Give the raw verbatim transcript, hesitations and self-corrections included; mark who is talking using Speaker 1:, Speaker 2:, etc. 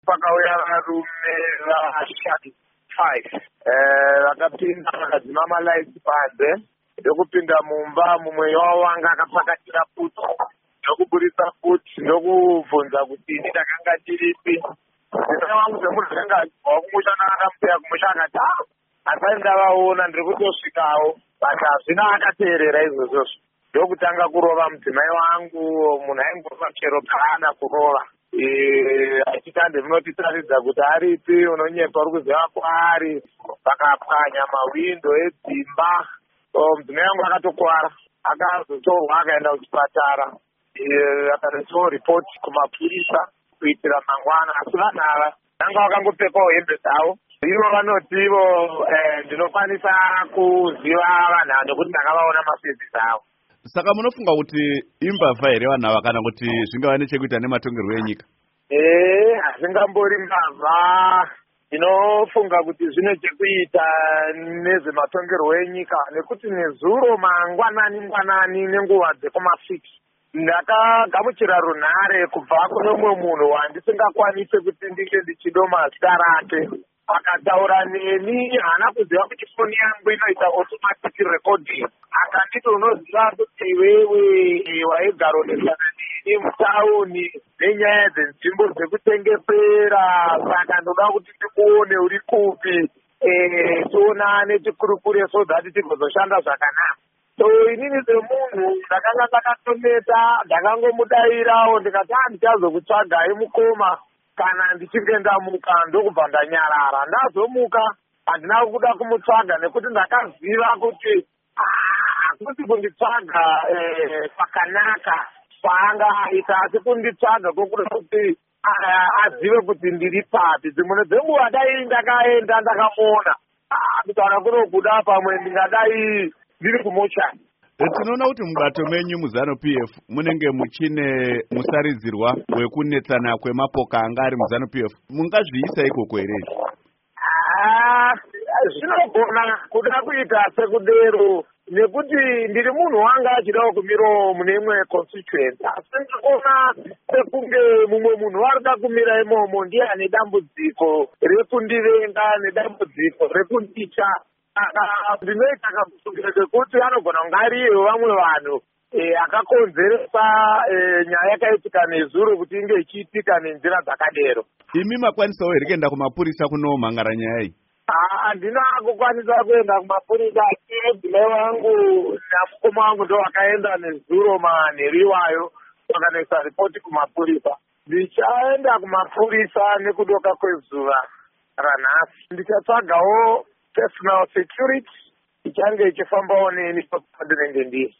Speaker 1: pakauya varume vashanu five vakapinda vakadzima malaiti panze ndokupinda mumba. Mumwe wavo wanga akapakatira puti ndokuburitsa puti ndokubvunza kuti ini ndakanga ndiripi. Zina wangu semunhu akanga achibva kumusha naakamuteya kumusha akati asai ndavaona ndiri kutosvikawo, but hazvina akateerera izvozvozvo. Ndokutanga kurova mudzimai wangu, munhu aingorova chero paana kurova achiti handinotitaridza kuti aripi, unonyepa uri kuziva kwaari. Vakapwanya mawindo edzimba. Mudzimai wangu akatokwara, akazotorwa akaenda kuchipatara, akaresawo ripoti kumapurisa kuitira mangwana. Asi vanhu ava vanga vakangopfekawo hembe dzavo. Ivo vanotivo ndinokwanisa kuziva vanhu ava nekuti ndakavaona mafezisi avo.
Speaker 2: Saka munofunga kuti imbavha here vanhu ava kana kuti zvingava nechekuita nematongerwo enyika?
Speaker 1: Ee, hazvingambori mbavha. Ndinofunga kuti zvine chekuita nezvematongerwo enyika, nekuti nezuro mangwanani ngwanani nenguva dzekumafix ndakagamuchira runhare kubva kune mumwe munhu wandisingakwanise kuti ndinge ndichidoma zita rake. Akataura neni, haana kuziva kuti foni yangu inoita automatic recording. Akanditi unoziva kuti iwewe waigaronesana neni mutauni nenyaya dzenzvimbo dzekutengesera, saka ndoda kuti ndikuone uri kupi, tionane tikurukure so that tigozoshanda zvakanaka. So inini semunhu ndakanga ndakatometa, ndakangomudairawo ndikati handichazokutsvagai mukoma kana ndichinge ndamuka. Ndokubva ndanyarara. Ndazomuka handina kuda kumutsvaga nekuti ndakaziva kuti hakusi kunditsvaga pakanaka paanga aita, asi kunditsvaga kwokuda kuti azive kuti ndiri papi. Dzimwe dzenguva dai ndakaenda ndakamuona kutaura kunobuda pamwe ndingadai ndiri kumoshani.
Speaker 2: Tinoona kuti mubato menyu muZanu-P F munenge muchine musaridzirwa wekunetsana kwemapoka anga ari muZanu-P F. Mungazviisa ikoko here?
Speaker 1: Zvinogona kuda kuita sekudero, nekuti ndiri munhu wanga achidawo kumirawo mune imwe constituency. Asi ndinoona sekunge mumwe munhu warida kumira imomo ndiye ane dambudziko rekundivenga nedambudziko rekundicha. Ndinoita kakusungira kekuti anogona kunge ariyo vamwe vanhu akakonzeresa nyaya yakaitika nezuro kuti inge ichiitika nenzira dzakadero.
Speaker 2: Imi makwanisawo here kuenda kumapurisa kunomhangara nyaya iyi?
Speaker 1: Handina kukwanisa kuenda kumapurisa. Mudzimai wangu namukoma wangu ndo vakaenda nezuro manheriwayo vakanoisa ripoti kumapurisa. Ndichaenda kumapurisa nekudoka kwezuva ranhasi. Ndichatsvagawo personal security ichange ichifambawo neni kwandinenge ndiri.